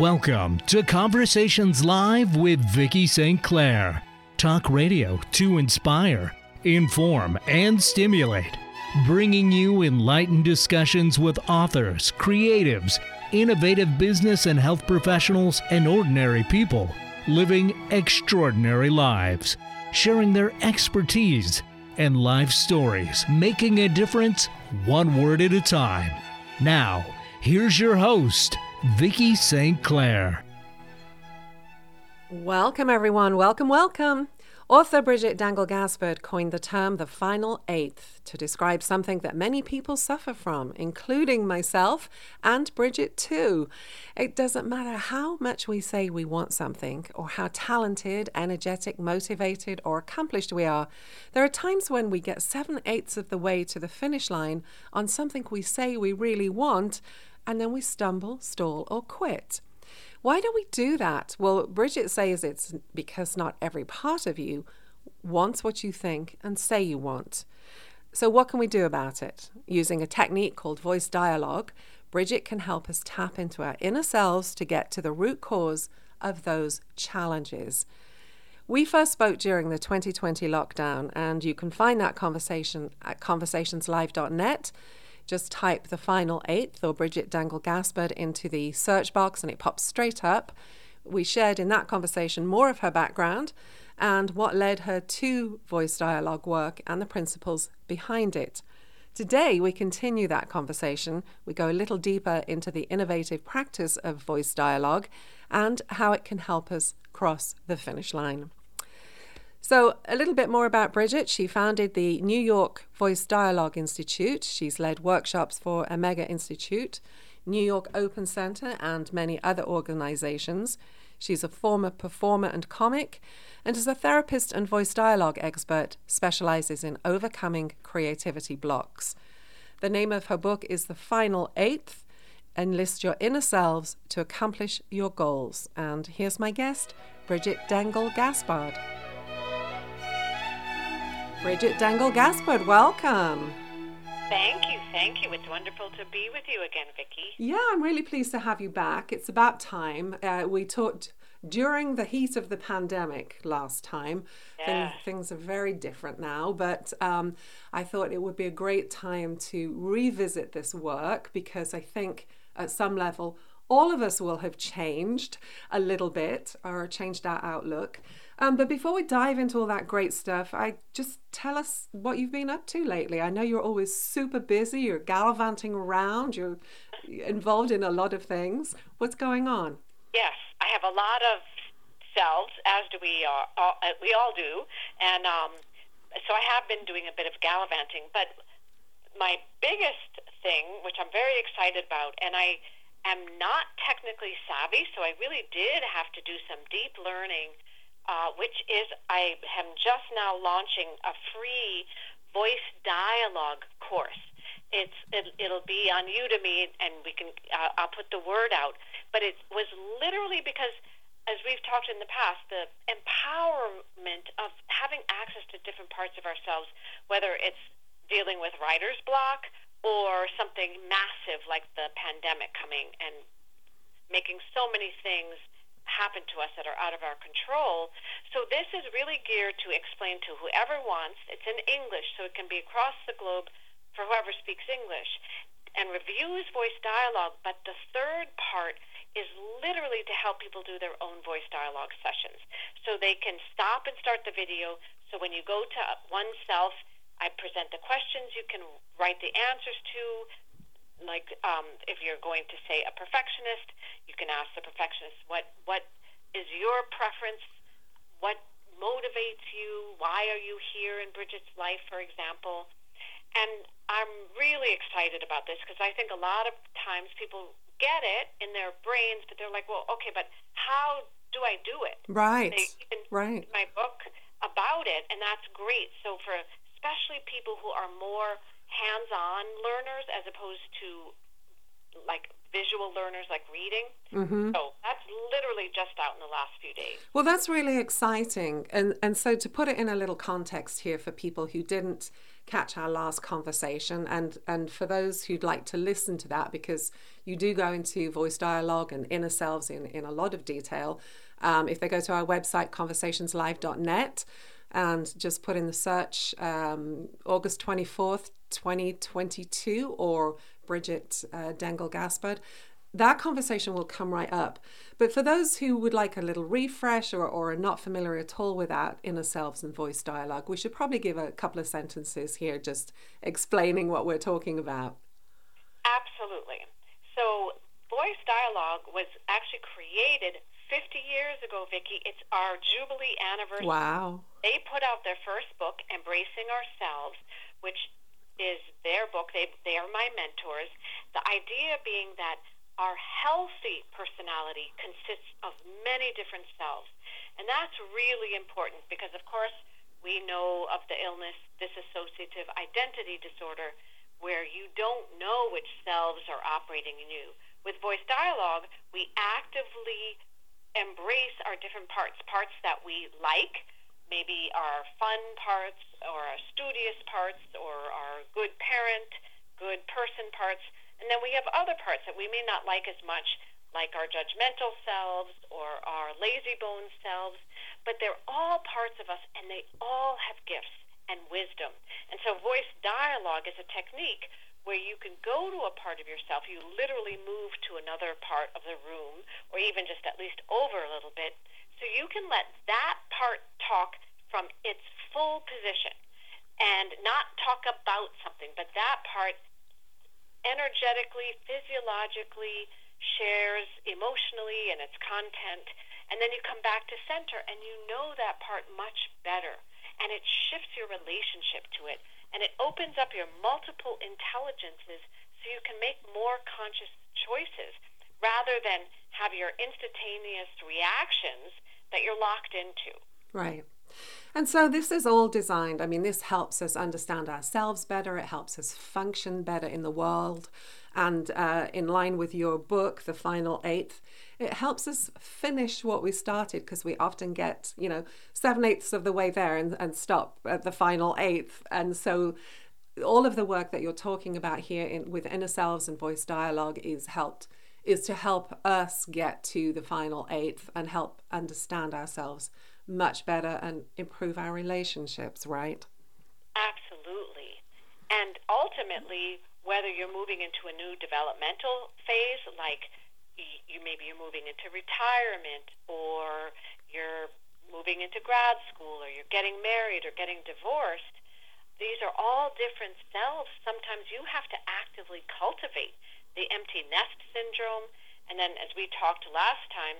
Welcome to Conversations Live with Vicki St. Clair. Talk radio to inspire, inform, and stimulate. Bringing you enlightened discussions with authors, creatives, innovative business and health professionals, and ordinary people living extraordinary lives, sharing their expertise and life stories, making a difference one word at a time. Now, here's your host, Vicki St. Clair. Welcome, everyone. Welcome. Author Bridget Dangle-Gaspard coined the term the final eighth to describe something that many people suffer from, including myself and Bridget too. It doesn't matter how much we say we want something or how talented, energetic, motivated, or accomplished we are. There are times when we get 7/8 of the way to the finish line on something we say we really want, and then we stumble, stall, or quit. Why do we do that? Well, Bridget says it's because not every part of you wants what you think and say you want. So what can we do about it? Using a technique called voice dialogue, Bridget can help us tap into our inner selves to get to the root cause of those challenges. We first spoke during the 2020 lockdown, and you can find that conversation at conversationslive.net. Just type the final eighth or Bridget Dangle-Gaspard into the search box and it pops straight up. We shared in that conversation more of her background and what led her to voice dialogue work and the principles behind it. Today, we continue that conversation. We go a little deeper into the innovative practice of voice dialogue and how it can help us cross the finish line. So a little bit more about Bridget. She founded the New York Voice Dialogue Institute. She's led workshops for Omega Institute, New York Open Center, and many other organizations. She's a former performer and comic, and as a therapist and voice dialogue expert, specializes in overcoming creativity blocks. The name of her book is The Final Eighth: Enlist Your Inner Selves to Accomplish Your Goals. And here's my guest, Bridget Dangle-Gaspard. Bridget Dangle-Gaspard, welcome. Thank you. It's wonderful to be with you again, Vicki. Yeah, I'm really pleased to have you back. It's about time. We talked during the heat of the pandemic last time. Yeah. Things are very different now, but I thought it would be a great time to revisit this work because I think at some level all of us will have changed a little bit or changed our outlook. But before we dive into all that great stuff, just tell us what you've been up to lately. I know you're always super busy. You're gallivanting around. You're involved in a lot of things. What's going on? Yes, I have a lot of selves, as do we all do. And so I have been doing a bit of gallivanting. But my biggest thing, which I'm very excited about, and I am not technically savvy, so I really did have to do some deep learning, which is I am just now launching a free voice dialogue course. It'll be on Udemy, and we can I'll put the word out. But it was literally because, as we've talked in the past, the empowerment of having access to different parts of ourselves, whether it's dealing with writer's block or something massive like the pandemic coming and making so many things happen to us that are out of our control. So this is really geared to explain to whoever wants. It's in English, so it can be across the globe for whoever speaks English, and reviews voice dialogue. But the third part is literally to help people do their own voice dialogue sessions. So they can stop and start the video. So when you go to oneself, I present the questions you can write the answers to. Like if you're going to say a perfectionist, you can ask the perfectionist, what is your preference? What motivates you? Why are you here in Bridget's life, for example? And I'm really excited about this because I think a lot of times people get it in their brains, but they're like, well, okay, but how do I do it? Right. They even Right. my book about it, and that's great. So for especially people who are more hands-on learners as opposed to like visual learners like reading. So that's literally just out in the last few days. Well, that's really exciting. And so to put it in a little context here for people who didn't catch our last conversation, and for those who'd like to listen to that, because you do go into voice dialogue and inner selves in a lot of detail, if they go to our website, conversationslive.net, and just put in the search August 24th, 2022, or Bridget Dengel-Gaspard, that conversation will come right up. But for those who would like a little refresh or are not familiar at all with that inner selves and voice dialogue, we should probably give a couple of sentences here just explaining what we're talking about. Absolutely. So voice dialogue was actually created 50 years ago, Vicki. It's our Jubilee anniversary. Wow. They put out their first book, Embracing Ourselves, which is their book. They are my mentors. The idea being that our healthy personality consists of many different selves. And that's really important because, of course, we know of the illness, dissociative identity disorder, where you don't know which selves are operating in you. With voice dialogue, we actively embrace our different parts that we like, maybe our fun parts or our studious parts or our good parent, good person parts. And then we have other parts that we may not like as much, like our judgmental selves or our lazy bone selves, but they're all parts of us and they all have gifts and wisdom. And so voice dialogue is a technique where you can go to a part of yourself, you literally move to another part of the room, or even just at least over a little bit, so you can let that part talk from its full position and not talk about something, but that part energetically, physiologically shares emotionally and its content, and then you come back to center and you know that part much better, and it shifts your relationship to it, and it opens up your multiple intelligences so you can make more conscious choices rather than have your instantaneous reactions that you're locked into. Right. And so this is all designed, I mean, this helps us understand ourselves better. It helps us function better in the world. And in line with your book, The Final Eighth, it helps us finish what we started, because we often get, 7/8 of the way there and stop at the final eighth. And so all of the work that you're talking about here with inner selves and voice dialogue is to help us get to the final eighth and help understand ourselves much better and improve our relationships, right? Absolutely. And ultimately, whether you're moving into a new developmental phase, like maybe you're moving into retirement, or you're moving into grad school, or you're getting married or getting divorced, these are all different selves. Sometimes you have to actively cultivate the empty nest syndrome. And then, as we talked last time,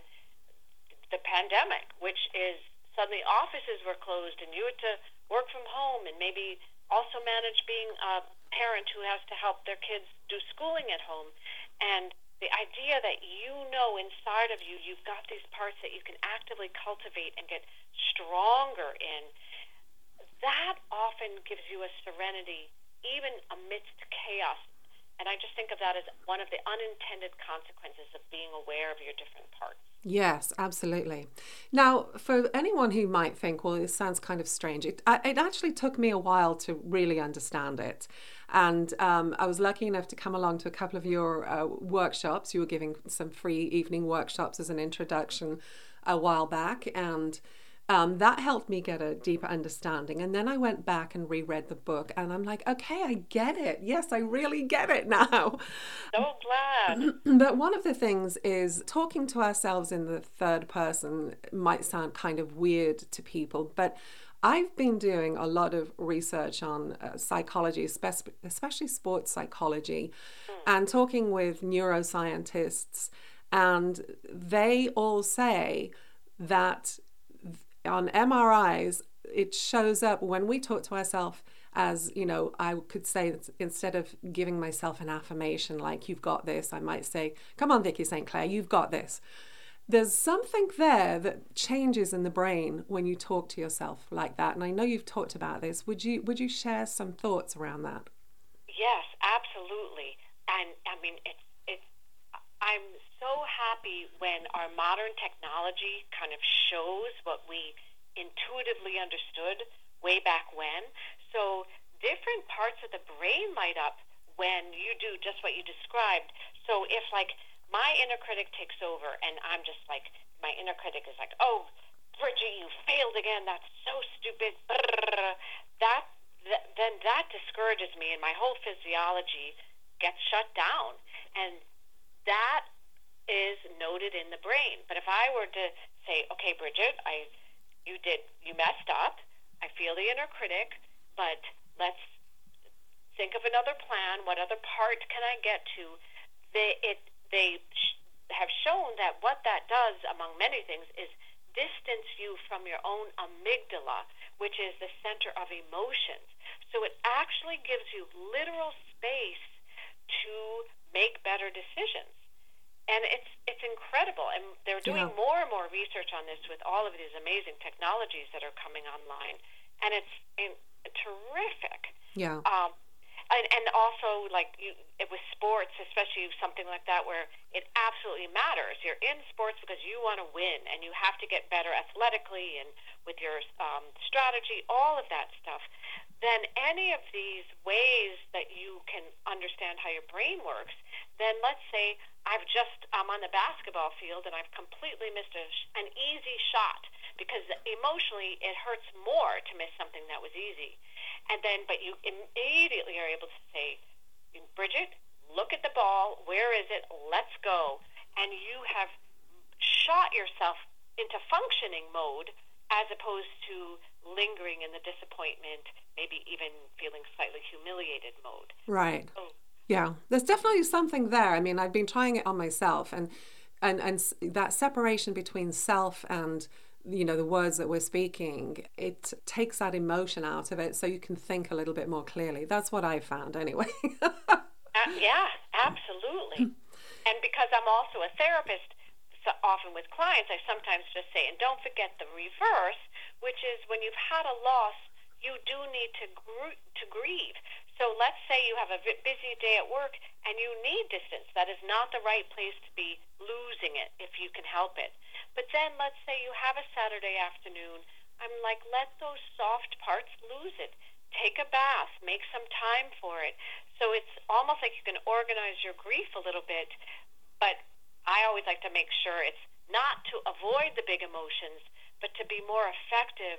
the pandemic, which is suddenly offices were closed and you had to work from home and maybe also manage being a parent who has to help their kids do schooling at home. And the idea that inside of you, you've got these parts that you can actively cultivate and get stronger in, that often gives you a serenity even amidst chaos. And I just think of that as one of the unintended consequences of being aware of your different parts. Yes, absolutely. Now, for anyone who might think, well, this sounds kind of strange, it actually took me a while to really understand it. And I was lucky enough to come along to a couple of your workshops. You were giving some free evening workshops as an introduction a while back. And that helped me get a deeper understanding. And then I went back and reread the book and I'm like, okay, I get it. Yes, I really get it now. So glad. But one of the things is talking to ourselves in the third person might sound kind of weird to people, but I've been doing a lot of research on psychology, especially sports psychology, and talking with neuroscientists, and they all say that on MRIs, it shows up when we talk to ourselves as, I could say that instead of giving myself an affirmation like, you've got this, I might say, come on, Vicki St. Clair, you've got this. There's something there that changes in the brain when you talk to yourself like that. And I know you've talked about this. Would you share some thoughts around that? Yes, absolutely. And I mean, it's I'm so happy when our modern technology kind of shows what we intuitively understood way back when. So different parts of the brain light up when you do just what you described. So if like my inner critic takes over and I'm just like, my inner critic is like, oh, Bridget, you failed again. That's so stupid. Then that discourages me and my whole physiology gets shut down. And that is noted in the brain. But if I were to say, okay, Bridget, you messed up. I feel the inner critic, but let's think of another plan. What other part can I get to? They have shown that what that does, among many things, is distance you from your own amygdala, which is the center of emotions. So it actually gives you literal space to make better decisions. And it's incredible. And they're doing more and more research on this with all of these amazing technologies that are coming online. And it's terrific. Yeah. And also, like, with sports, especially something like that where it absolutely matters. You're in sports because you want to win, and you have to get better athletically and with your strategy, all of that stuff. Then any of these ways that you can understand how your brain works, then let's say I'm on the basketball field and I've completely missed an easy shot because emotionally it hurts more to miss something that was easy. But you immediately are able to say, Bridget, look at the ball. Where is it? Let's go. And you have shot yourself into functioning mode as opposed to lingering in the disappointment, maybe even feeling slightly humiliated mode. Right. Yeah, there's definitely something there. I mean, I've been trying it on myself, and that separation between self and the words that we're speaking, it takes that emotion out of it so you can think a little bit more clearly. That's what I found anyway. Yeah, absolutely. And because I'm also a therapist, so often with clients, I sometimes just say, and don't forget the reverse, which is when you've had a loss, you do need to grieve. So let's say you have a busy day at work and you need distance. That is not the right place to be losing it if you can help it. But then let's say you have a Saturday afternoon. I'm like, let those soft parts lose it. Take a bath. Make some time for it. So it's almost like you can organize your grief a little bit. But I always like to make sure it's not to avoid the big emotions, but to be more effective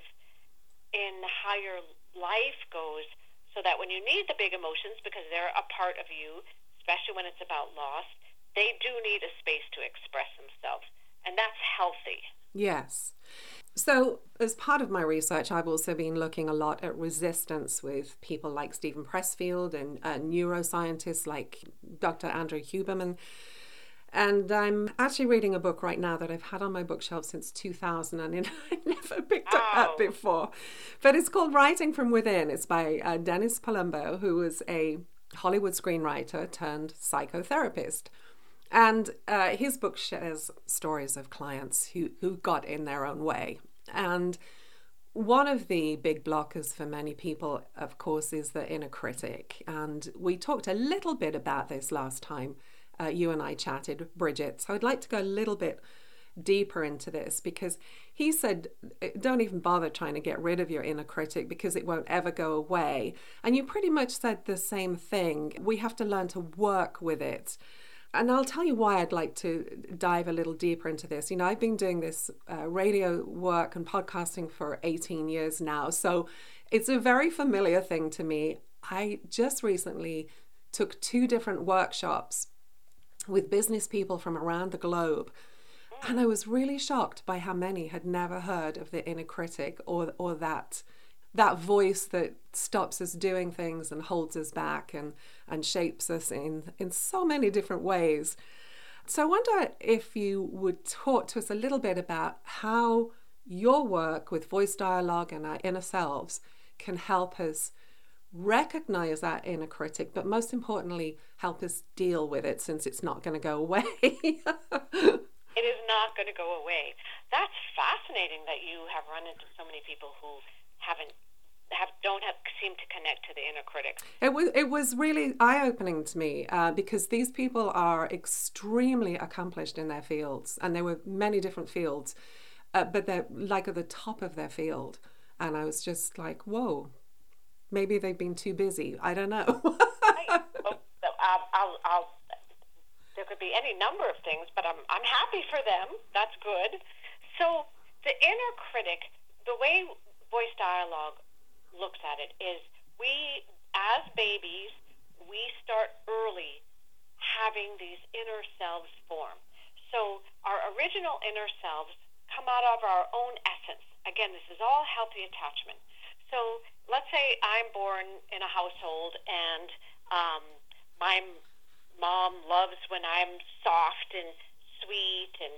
in how your life goes, so that when you need the big emotions, because they're a part of you, especially when it's about loss, they do need a space to express themselves. And that's healthy. Yes. So as part of my research, I've also been looking a lot at resistance with people like Steven Pressfield and neuroscientists like Dr. Andrew Huberman. And I'm actually reading a book right now that I've had on my bookshelf since 2000 and I never picked it up before. But it's called Writing from Within. It's by Dennis Palumbo, who was a Hollywood screenwriter turned psychotherapist. And his book shares stories of clients who got in their own way. And one of the big blockers for many people, of course, is the inner critic. And we talked a little bit about this last time you and I chatted, Bridget. So I'd like to go a little bit deeper into this, because he said, don't even bother trying to get rid of your inner critic because it won't ever go away. And you pretty much said the same thing. We have to learn to work with it. And I'll tell you why I'd like to dive a little deeper into this. I've been doing this radio work and podcasting for 18 years now. So it's a very familiar thing to me. I just recently took 2 different workshops with business people from around the globe. And I was really shocked by how many had never heard of the inner critic or that voice that stops us doing things and holds us back and shapes us in so many different ways. So I wonder if you would talk to us a little bit about how your work with voice dialogue and our inner selves can help us recognize that inner critic, but most importantly, help us deal with it, since it's not going to go away. It is not going to go away. That's fascinating that you have run into so many people who don't seem to connect Skynet to the inner critic? It was really eye-opening to me because these people are extremely accomplished in their fields, and there were many different fields, but they're like at the top of their field. And I was just like, whoa, maybe they've been too busy. I don't know. I'll there could be any number of things, but I'm happy for them. That's good. So the inner critic, the way voice dialogue looks at it is we, as babies, we start early having these inner selves form. So our original inner selves come out of our own essence. Again, this is all healthy attachment. So let's say I'm born in a household and my mom loves when I'm soft and sweet and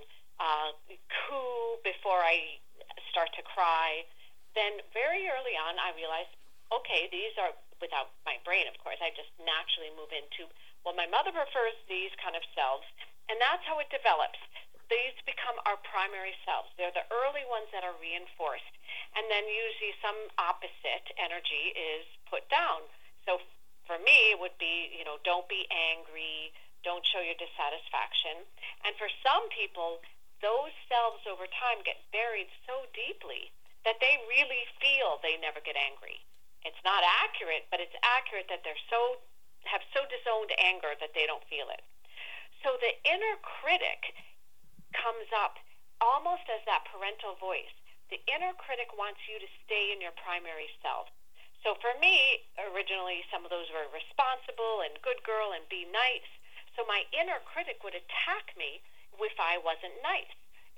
coo before I start to cry. Then very early on, I realized, okay, these are, without my brain, of course, I just naturally move into, well, my mother prefers these kind of selves, and that's how it develops. These become our primary selves. They're the early ones that are reinforced. And then usually some opposite energy is put down. So for me, it would be, don't be angry, don't show your dissatisfaction. And for some people, those selves over time get buried so deeply that they really feel they never get angry. It's not accurate, but it's accurate that they're have so disowned anger that they don't feel it. So the inner critic comes up almost as that parental voice. The inner critic wants you to stay in your primary self. So for me, originally, some of those were responsible and good girl and be nice. So my inner critic would attack me if I wasn't nice,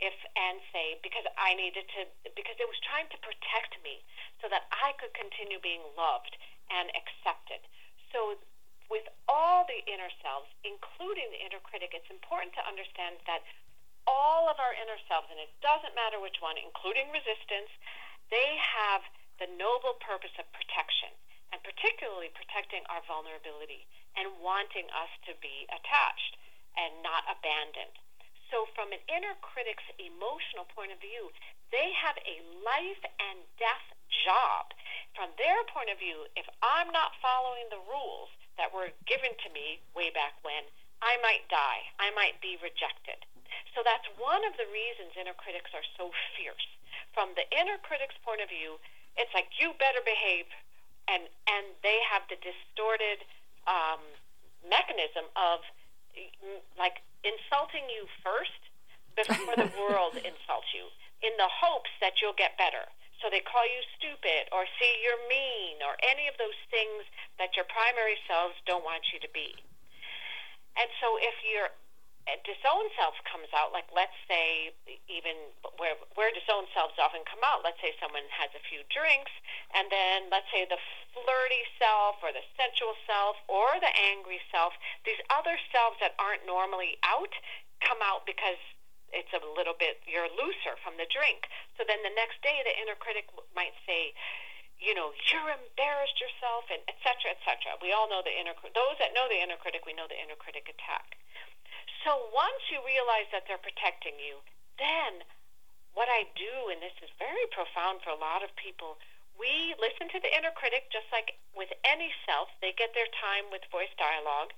because it was trying to protect me so that I could continue being loved and accepted. So with all the inner selves, including the inner critic, it's important to understand that all of our inner selves, and it doesn't matter which one, including resistance, they have the noble purpose of protection, and particularly protecting our vulnerability and wanting us to be attached and not abandoned. So from an inner critic's emotional point of view, they have a life and death job. From their point of view, if I'm not following the rules that were given to me way back when, I might die. I might be rejected. So that's one of the reasons inner critics are so fierce. From the inner critic's point of view, it's like, you better behave, and they have the distorted mechanism of like insulting you first before the world insults you, in the hopes that you'll get better. So they call you stupid or see you're mean or any of those things that your primary selves don't want you to be. And so if your disowned self comes out, like let's say even where disowned selves often come out, let's say someone has a few drinks, and then let's say the flirty self or the sensual self or the angry self, these other selves that aren't normally out come out because it's a little bit, you're looser from the drink. So then the next day the inner critic might say, you're embarrassed yourself, and et cetera, et cetera. We all know those that know the inner critic, we know the inner critic attack. So once you realize that they're protecting you, then what I do, and this is very profound for a lot of people, we listen to the inner critic just like with any self. They get their time with voice dialogue,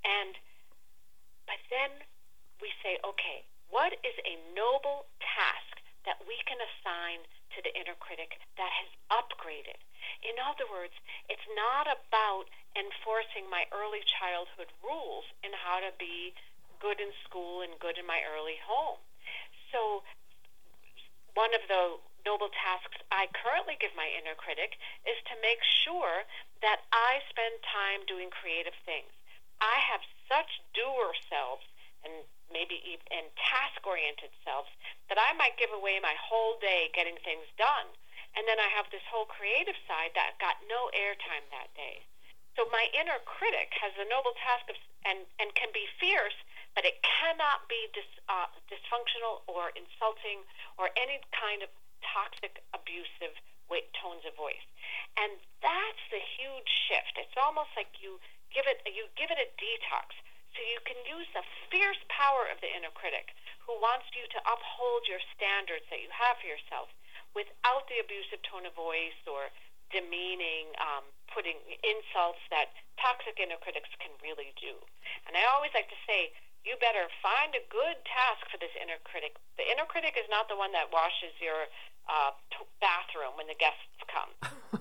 but then we say, okay, what is a noble task that we can assign to the inner critic that has upgraded? In other words, it's not about enforcing my early childhood rules in how to be good in school and good in my early home. So one of the noble tasks I currently give my inner critic is to make sure that I spend time doing creative things. I have such doer selves and maybe even task-oriented selves that I might give away my whole day getting things done. And then I have this whole creative side that got no airtime that day. So my inner critic has the noble task of, and can be fierce, but it cannot be dysfunctional or insulting or any kind of toxic, abusive tones of voice. And that's the huge shift. It's almost like you give it a detox. So you can use the fierce power of the inner critic who wants you to uphold your standards that you have for yourself without the abusive tone of voice or demeaning, putting insults that toxic inner critics can really do. And I always like to say, you better find a good task for this inner critic. The inner critic is not the one that washes your bathroom when the guests come.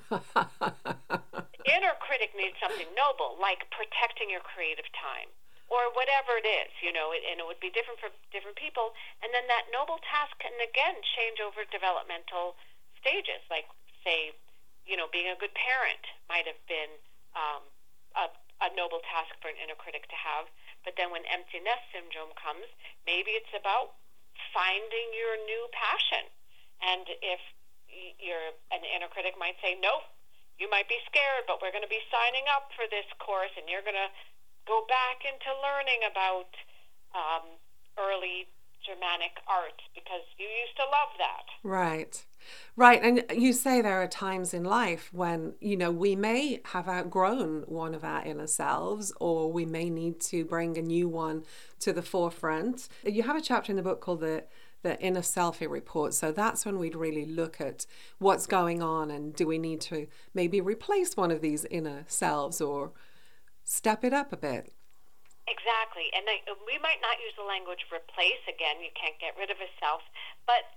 Inner critic needs something noble, like protecting your creative time, or whatever it is, and it would be different for different people. And then that noble task can, again, change over developmental stages. Like, say, being a good parent might have been a noble task for an inner critic to have. But then when empty nest syndrome comes, maybe it's about finding your new passion. And if an inner critic might say, nope, you might be scared, but we're going to be signing up for this course, and you're going to go back into learning about early Germanic art because you used to love that. Right. Right. And you say there are times in life when, we may have outgrown one of our inner selves, or we may need to bring a new one to the forefront. You have a chapter in the book called the Inner Selfie Report. So that's when we'd really look at what's going on, and do we need to maybe replace one of these inner selves or step it up a bit? Exactly. And we might not use the language replace. Again, you can't get rid of a self, but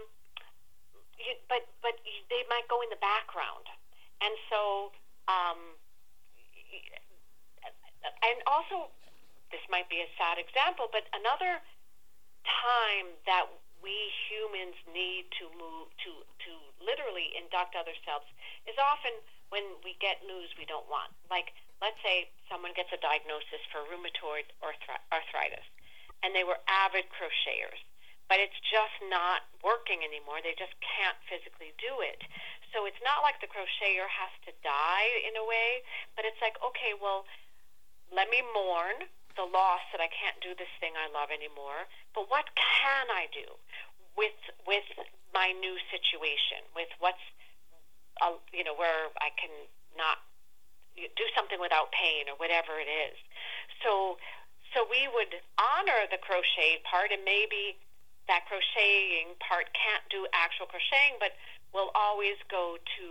they might go in the background. And so, and also, this might be a sad example, but another time that we humans need to move to literally induct other selves is often when we get news we don't want. Like, let's say someone gets a diagnosis for rheumatoid arthritis, and they were avid crocheters, but it's just not working anymore. They just can't physically do it. So it's not like the crocheter has to die in a way, but it's like, okay, well, let me mourn the loss that I can't do this thing I love anymore, but what can I do with my new situation, with what's, where I can not do something without pain or whatever it is. So we would honor the crochet part, and maybe that crocheting part can't do actual crocheting, but we'll always go to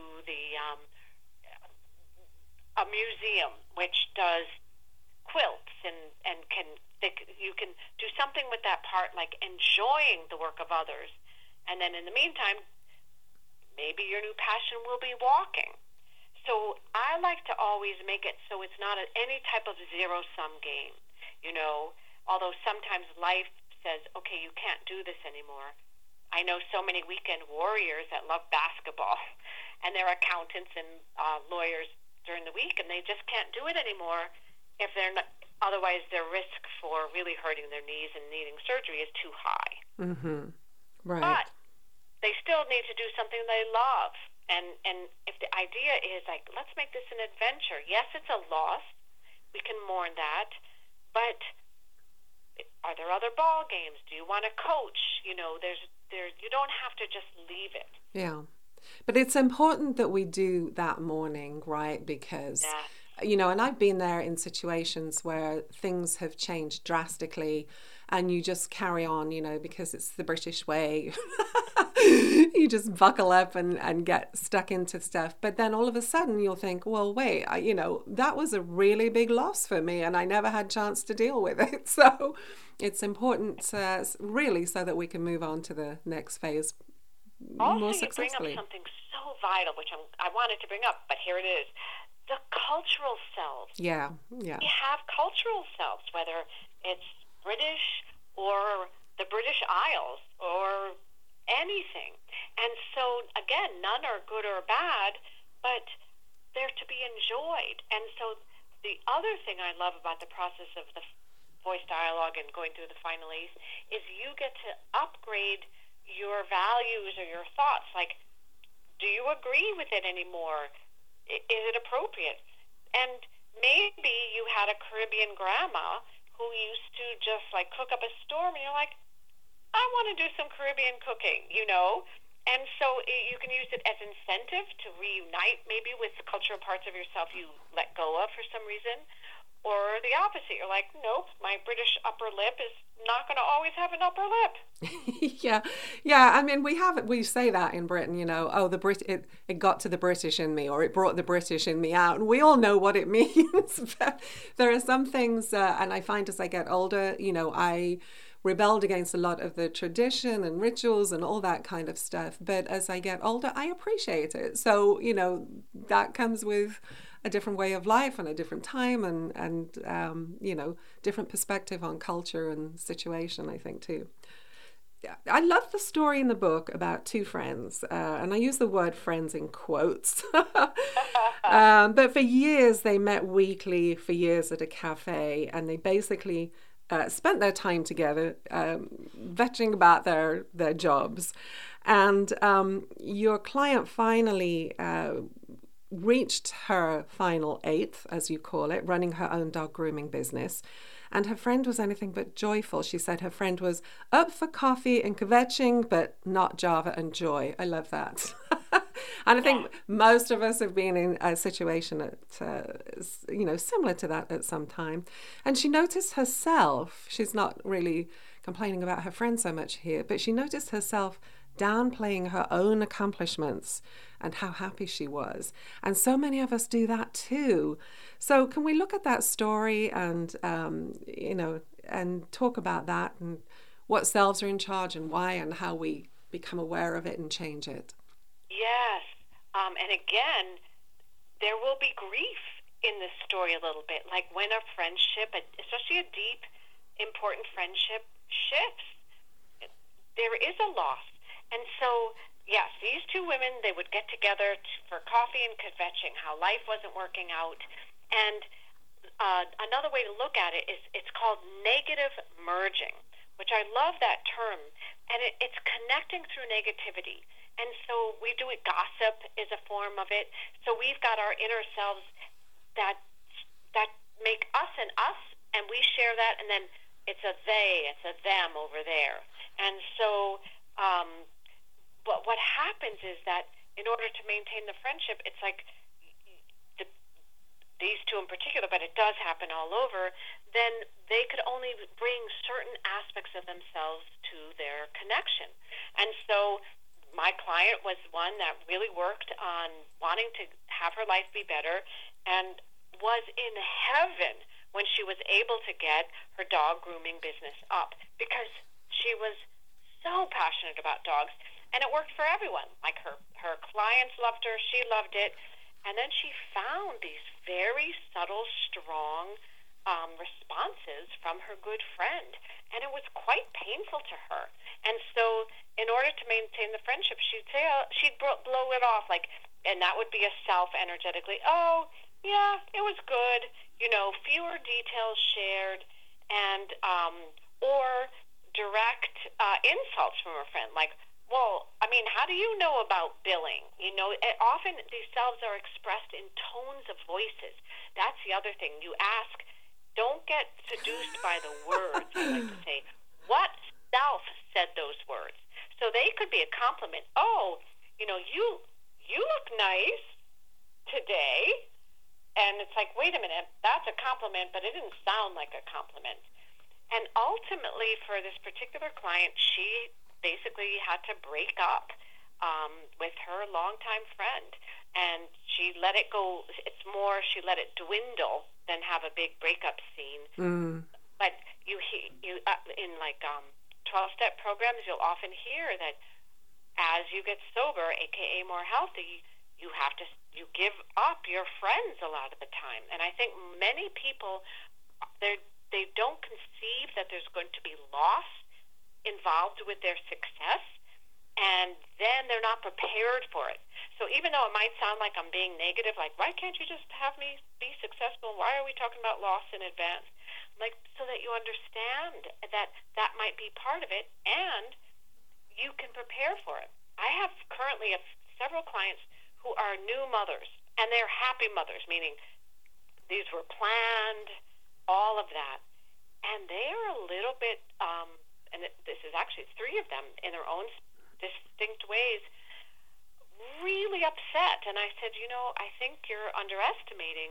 a museum which does quilts and you can do something with that part, like enjoying the work of others. And then in the meantime, maybe your new passion will be walking. So I like to always make it so it's not any type of zero-sum game, although sometimes life says, okay, you can't do this anymore. I know so many weekend warriors that love basketball, and they're accountants and lawyers during the week, and they just can't do it anymore if they're not, otherwise their risk for really hurting their knees and needing surgery is too high. Mm-hmm. Right. But they still need to do something they love. And if the idea is like, let's make this an adventure. Yes, it's a loss. We can mourn that. But are there other ball games? Do you want to coach? You don't have to just leave it. Yeah. But it's important that we do that mourning, right? Because, and I've been there in situations where things have changed drastically and you just carry on, because it's the British way. You just buckle up and get stuck into stuff. But then all of a sudden you'll think, well, wait, that was a really big loss for me and I never had a chance to deal with it. So it's important really so that we can move on to the next phase more successfully. Also, you bring up something so vital, which I wanted to bring up, but here it is. The cultural selves. Yeah. We have cultural selves, whether it's British or the British Isles or anything. And so, again, none are good or bad, but they're to be enjoyed. And so the other thing I love about the process of the voice dialogue and going through the final A's is you get to upgrade your values or your thoughts. Like, do you agree with it anymore? Is it appropriate? And maybe you had a Caribbean grandma who used to just like cook up a storm, and you're like, I want to do some Caribbean cooking, And so you can use it as incentive to reunite maybe with the cultural parts of yourself you let go of for some reason. or the opposite. You're like, nope, my British upper lip is not going to always have an upper lip. yeah. I mean, we say that in Britain, oh, it got to the British in me, or it brought the British in me out, and we all know what it means. But there are some things, and I find as I get older, I rebelled against a lot of the tradition and rituals and all that kind of stuff. But as I get older, I appreciate it. So, that comes with a different way of life and a different time and different perspective on culture and situation, I think, too. I love the story in the book about two friends, and I use the word friends in quotes. But for years, they met weekly for years at a cafe, and they basically spent their time together, vetting about their jobs. And your client finally reached her final eighth, as you call it, running her own dog grooming business. And her friend was anything but joyful. She said her friend was up for coffee and kvetching, but not Java and joy. I love that. And I think most of us have been in a situation that, similar to that at some time. And she noticed herself, she's not really complaining about her friend so much here, but she noticed herself downplaying her own accomplishments and how happy she was. And so many of us do that too. So can we look at that story and, and talk about that and what selves are in charge and why and how we become aware of it and change it? Yes. And again, there will be grief in this story a little bit. Like when a friendship, especially a deep, important friendship, shifts, there is a loss. And so, yes, these two women, they would get together for coffee and kvetching, how life wasn't working out. And another way to look at it is it's called negative merging, which I love that term. And it's connecting through negativity. And so we do it. Gossip is a form of it. So we've got our inner selves that make us, and we share that, and then it's a they, it's a them over there. And so but what happens is that in order to maintain the friendship, it's like these two in particular, but it does happen all over, then they could only bring certain aspects of themselves to their connection. And so my client was one that really worked on wanting to have her life be better and was in heaven when she was able to get her dog grooming business up because she was so passionate about dogs. And it worked for everyone. Like her clients loved her, she loved it. And then she found these very subtle, strong responses from her good friend. And it was quite painful to her. And so in order to maintain the friendship, she'd blow it off. And that would be a self energetically, oh, yeah, it was good. Fewer details shared and or direct insults from her friend. Like, well, I mean, how do you know about billing? Often these selves are expressed in tones of voices. That's the other thing. You ask, don't get seduced by the words. I like to say, what self said those words? So they could be a compliment. Oh, you look nice today. And it's like, wait a minute, that's a compliment, but it didn't sound like a compliment. And ultimately, for this particular client, she basically had to break up with her longtime friend, and she let it go. It's more she let it dwindle than have a big breakup scene. But you in 12-step programs, you'll often hear that as you get sober, aka more healthy, you give up your friends a lot of the time. And I think many people they don't conceive that there's going to be loss involved with their success, and then they're not prepared for it. So even though it might sound like I'm being negative, like, why can't you just have me be successful? Why are we talking about loss in advance? Like, so that you understand that might be part of it, and you can prepare for it. I have currently several clients who are new mothers, and they're happy mothers, meaning these were planned, all of that. And they are a little bit, and this is actually three of them in their own distinct ways, really upset. And I said, I think you're underestimating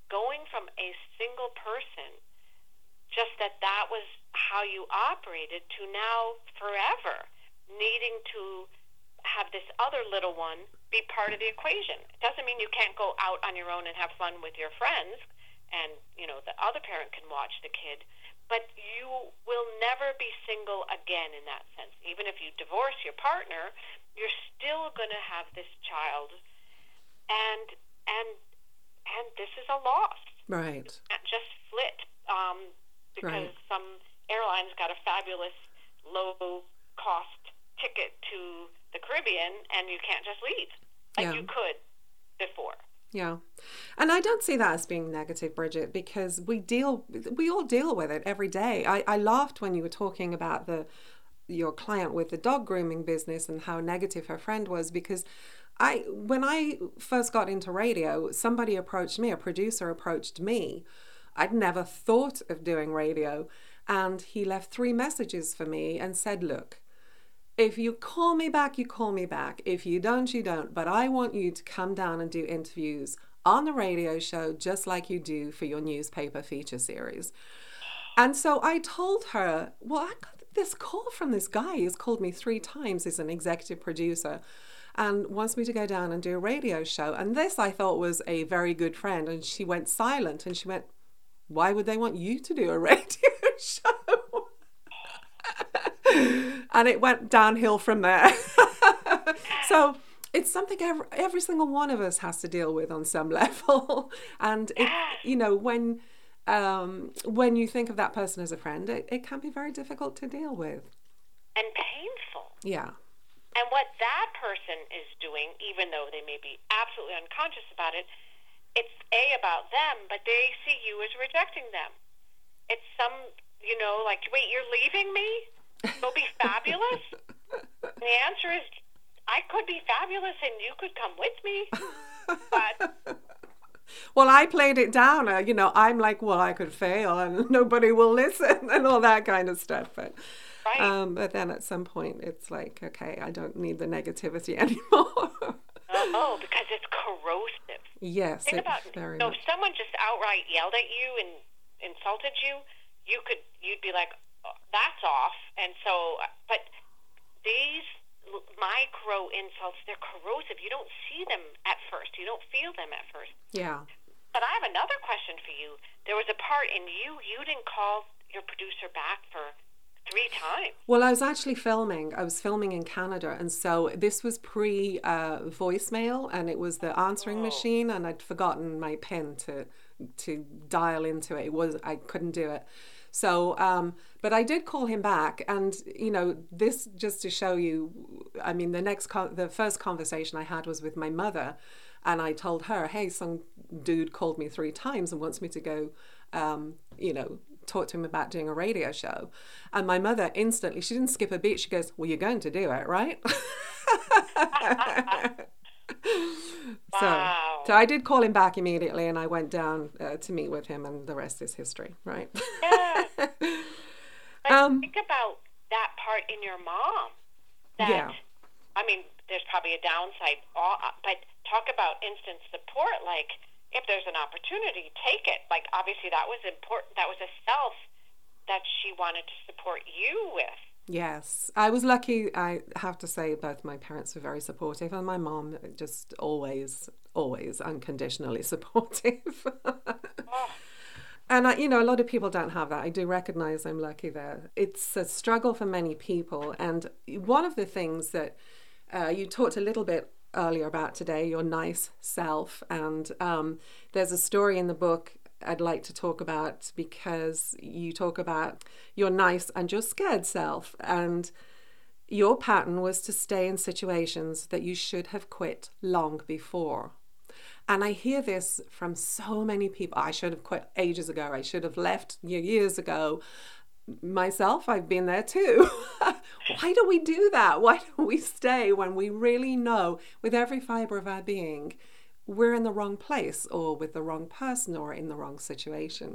going from a single person, just that was how you operated, to now forever needing to have this other little one be part of the equation. It doesn't mean you can't go out on your own and have fun with your friends, and the other parent can watch the kid, but you will never be single again in that sense. Even if you divorce your partner, you're still going to have this child, and this is a loss. Right. Not just flit because Right. some airline's got a fabulous low-cost ticket to the Caribbean, and you can't just leave like you could before. Yeah. And I don't see that as being negative, Bridget, because we all deal with it every day. I laughed when you were talking about your client with the dog grooming business and how negative her friend was, because when I first got into radio, somebody approached me, a producer approached me. I'd never thought of doing radio, and he left 3 messages for me and said, look, if you call me back, you call me back. If you don't, you don't. But I want you to come down and do interviews on the radio show just like you do for your newspaper feature series. And so I told her, well, I got this call from this guy. He's called me 3 times. He's an executive producer and wants me to go down and do a radio show. And this I thought was a very good friend. And she went silent and she went, why would they want you to do a radio show? And it went downhill from there. So it's something every single one of us has to deal with on some level. And when you think of that person as a friend, it can be very difficult to deal with. And painful. Yeah. And what that person is doing, even though they may be absolutely unconscious about it, it's about them, but they see you as rejecting them. It's like, wait, you're leaving me? Go be fabulous? And the answer is, I could be fabulous and you could come with me. But well, I played it down. I'm like, well, I could fail and nobody will listen and all that kind of stuff. But right. But then at some point, it's like, okay, I don't need the negativity anymore. Oh, because it's corrosive. Yes, Think about very if much. someone just outright yelled at you and insulted you, you'd be like, oh, that's off. And so, but these micro insults, they're corrosive. You don't see them at first. You don't feel them at first. Yeah. But I have another question for you. There was a part in you didn't call your producer back for 3 times. Well, I was actually filming. I was filming in Canada, and so this was pre voicemail, and it was the answering machine, and I'd forgotten my PIN to dial into it. I couldn't do it. So, but I did call him back, and this just to show you. I mean, the first conversation I had was with my mother, and I told her, "Hey, some dude called me 3 times and wants me to go, talk to him about doing a radio show." And my mother instantly, she didn't skip a beat. She goes, "Well, you're going to do it, right?" Wow. So I did call him back immediately, and I went down to meet with him, and the rest is history, right? Yeah. But think about that part in your mom. Yeah. I mean, there's probably a downside, but talk about instant support. Like, if there's an opportunity, take it. Like, obviously, that was important. That was a self that she wanted to support you with. Yes, I was lucky. I have to say both my parents were very supportive, and my mom just always unconditionally supportive. Oh. And a lot of people don't have that. I do recognize I'm lucky there. It's a struggle for many people. And one of the things that you talked a little bit earlier about today, your nice self. And there's a story in the book I'd like to talk about, because you talk about your nice and your scared self. And your pattern was to stay in situations that you should have quit long before. And I hear this from so many people. I should have quit ages ago. I should have left years ago. Myself, I've been there too. Why do we do that? Why do we stay when we really know with every fiber of our being we're in the wrong place, or with the wrong person, or in the wrong situation?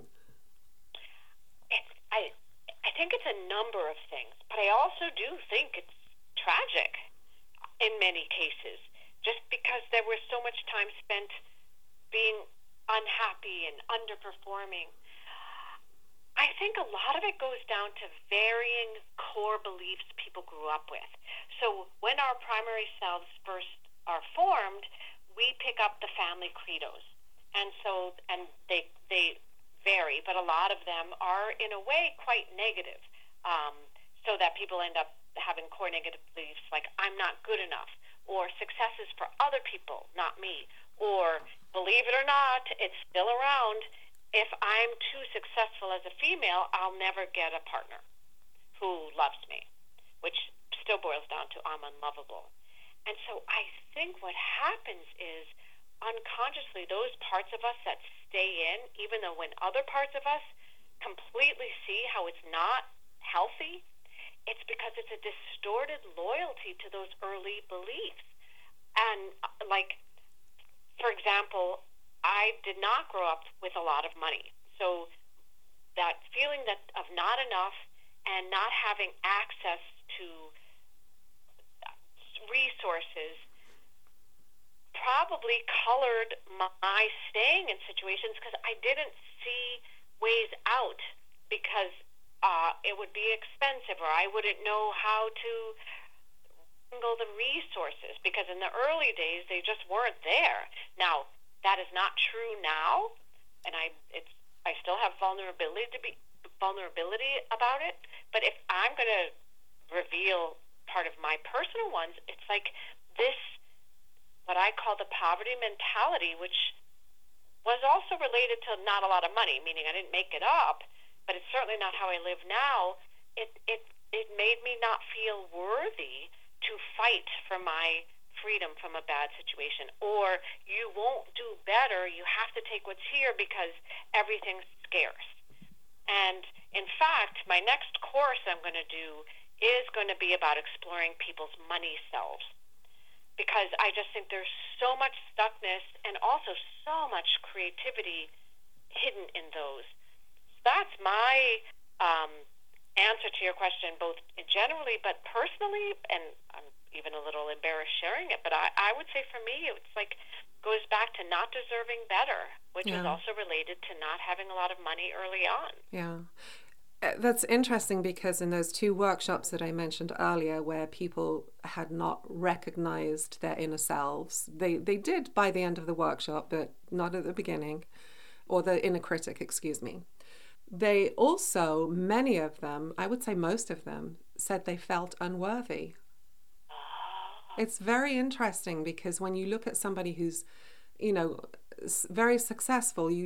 I think it's a number of things, but I also do think it's tragic in many cases, just because there was so much time spent being unhappy unhappy and underperforming. I think a lot of it goes down to varying core beliefs people grew up with. So when our primary selves first are formed, we pick up the family credos. And they vary, but a lot of them are, in a way, quite negative. So that people end up having core negative beliefs like, I'm not good enough, or success is for other people, not me, or believe it or not, it's still around. If I'm too successful as a female, I'll never get a partner who loves me, which still boils down to I'm unlovable. And so I think what happens is unconsciously those parts of us that stay in, even though when other parts of us completely see how it's not healthy, it's because it's a distorted loyalty to those early beliefs. And like, for example, I did not grow up with a lot of money. So that feeling of not enough and not having access to resources probably colored my staying in situations because I didn't see ways out because it would be expensive or I wouldn't know how to handle the resources because in the early days they just weren't there. Now, that is not true now, and I still have vulnerability about it. But if I'm going to reveal part of my personal ones, it's like this, what I call the poverty mentality, which was also related to not a lot of money, meaning I didn't make it up, but it's certainly not how I live now. It made me not feel worthy to fight for my freedom from a bad situation, or you won't do better, you have to take what's here because everything's scarce. And in fact, my next course I'm going to do is going to be about exploring people's money selves, because I just think there's so much stuckness and also so much creativity hidden in those. So that's my answer to your question, both generally but personally, and I'm even a little embarrassed sharing it, but I would say for me, it's like goes back to not deserving better, which is also related to not having a lot of money early on. Yeah. That's interesting because in those 2 workshops that I mentioned earlier where people had not recognized their inner selves, they did by the end of the workshop, but not at the beginning, or the inner critic, excuse me. They also, many of them, I would say most of them, said they felt unworthy. It's very interesting because when you look at somebody who's, very successful, you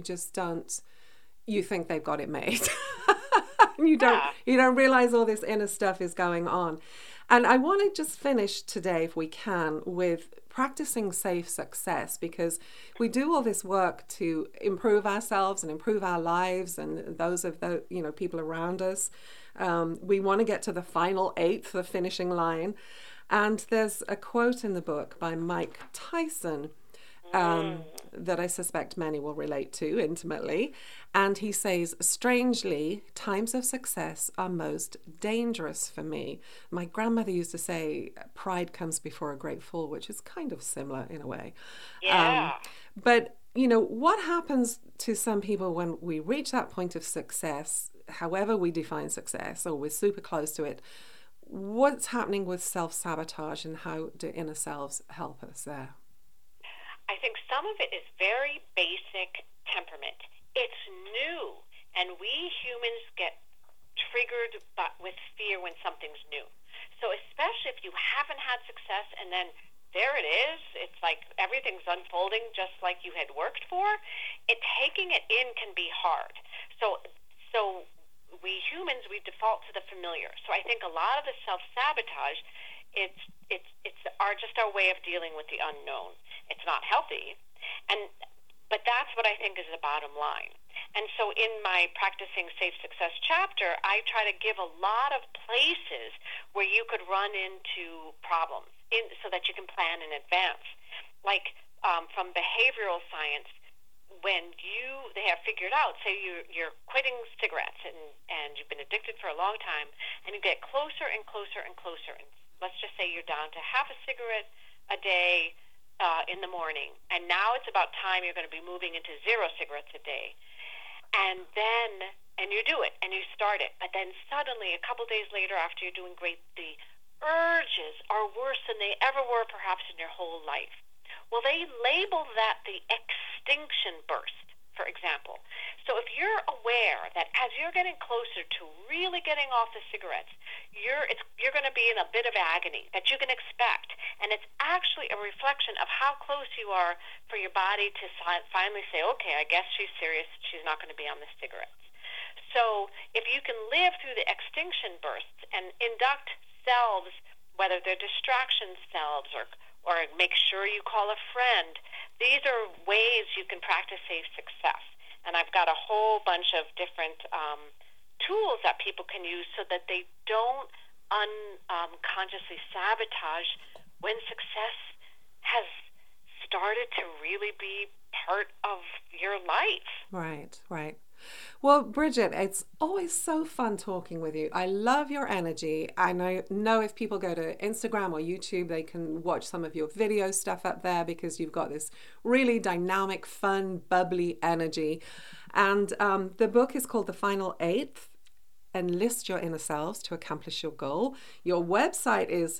think they've got it made. You don't realize all this inner stuff is going on. And I want to just finish today, if we can, with practicing safe success, because we do all this work to improve ourselves and improve our lives and those of the people around us. We want to get to the final 8th, the finishing line. And there's a quote in the book by Mike Tyson that I suspect many will relate to intimately. And he says, strangely, times of success are most dangerous for me. My grandmother used to say, pride comes before a great fall, which is kind of similar in a way. Yeah. But, what happens to some people when we reach that point of success, however we define success, or we're super close to it, what's happening with self-sabotage and how do inner selves help us there? I think some of it is very basic temperament. It's new, and we humans get triggered with fear when something's new. So especially if you haven't had success and then there it is, it's like everything's unfolding just like you had worked for, taking it in can be hard. So we humans, we default to the familiar. So I think a lot of the self-sabotage, it's just our way of dealing with the unknown. It's not healthy, but that's what I think is the bottom line. And so in my Practicing Safe Success chapter, I try to give a lot of places where you could run into problems so that you can plan in advance. Like from behavioral science, when they have figured out, say you're quitting cigarettes and you've been addicted for a long time, and you get closer and closer and closer, and let's just say you're down to half a cigarette a day in the morning, and now it's about time you're going to be moving into 0 cigarettes a day. And you do it, and you start it. But then suddenly, a couple days later, after you're doing great, the urges are worse than they ever were perhaps in your whole life. Well, they label that the extinction burst, for example. So if you're aware that as you're getting closer to really getting off the cigarettes, you're going to be in a bit of agony that you can expect. And it's actually a reflection of how close you are for your body to finally say, okay, I guess she's serious. She's not going to be on the cigarettes. So if you can live through the extinction bursts and induct selves, whether they're distraction selves or make sure you call a friend, these are ways you can practice safe success. And I've got a whole bunch of different tools that people can use so that they don't unconsciously sabotage when success has started to really be part of your life. Right. Well, Bridget, it's always so fun talking with you. I love your energy. I know if people go to Instagram or YouTube, they can watch some of your video stuff up there because you've got this really dynamic, fun, bubbly energy. And the book is called The Final Eighth, Enlist Your Inner Selves to Accomplish Your Goal. Your website is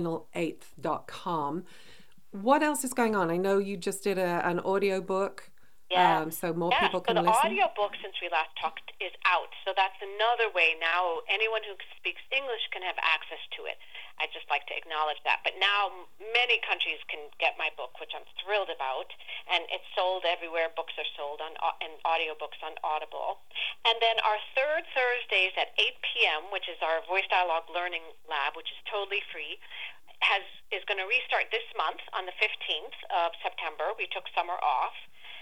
final8th.com. What else is going on? I know you just did an audio book. Yeah. So more people can listen. So the audio book, since we last talked, is out. So that's another way now anyone who speaks English can have access to it. I'd just like to acknowledge that. But now many countries can get my book, which I'm thrilled about. And it's sold everywhere books are sold, and audiobooks on Audible. And then our third Thursdays at 8 p.m., which is our Voice Dialogue Learning Lab, which is totally free, is going to restart this month on the 15th of September. We took summer off.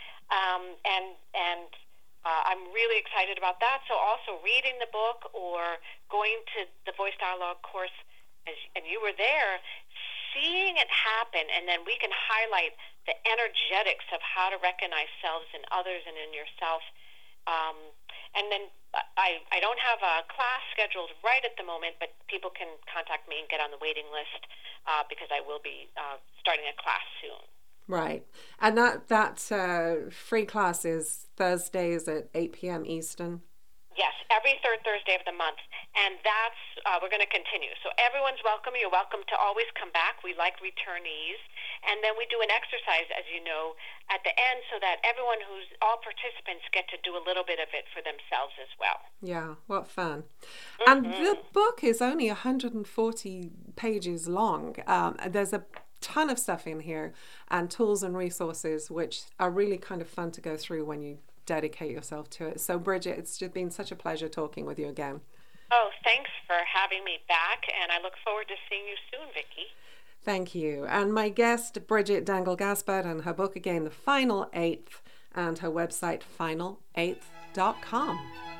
I'm really excited about that. So also reading the book or going to the Voice Dialogue course, and you were there, seeing it happen, and then we can highlight the energetics of how to recognize selves in others and in yourself. And then I don't have a class scheduled right at the moment, but people can contact me and get on the waiting list because I will be starting a class soon. Right. And that free class is Thursdays at 8 p.m. Eastern? Yes, every third Thursday of the month. And that's, we're going to continue. So everyone's welcome. You're welcome to always come back. We like returnees. And then we do an exercise, as you know, at the end so that all participants get to do a little bit of it for themselves as well. Yeah, what fun. Mm-hmm. And the book is only 140 pages long. There's a ton of stuff in here and tools and resources which are really kind of fun to go through when you dedicate yourself to it. So Bridget, it's just been such a pleasure talking with you again. Oh, thanks for having me back, and I look forward to seeing you soon, Vicki. Thank you. And my guest, Bridget Dangle-Gaspard, and her book again, The Final Eighth, and her website, final8th.com.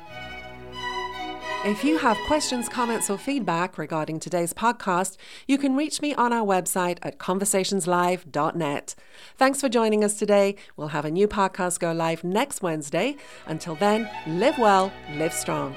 If you have questions, comments, or feedback regarding today's podcast, you can reach me on our website at conversationslive.net. Thanks for joining us today. We'll have a new podcast go live next Wednesday. Until then, live well, live strong.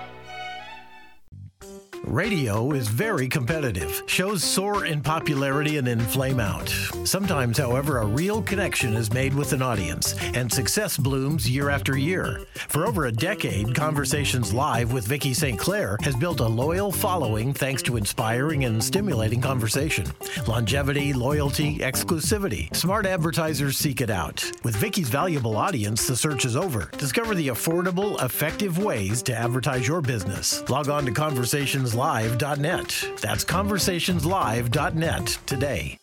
Radio is very competitive. Shows soar in popularity and then flame out. Sometimes, however, a real connection is made with an audience, and success blooms year after year. For over a decade, Conversations Live with Vicki St. Clair has built a loyal following thanks to inspiring and stimulating conversation. Longevity, loyalty, exclusivity. Smart advertisers seek it out. With Vicki's valuable audience, the search is over. Discover the affordable, effective ways to advertise your business. Log on to conversationslive.net. That's conversationslive.net today.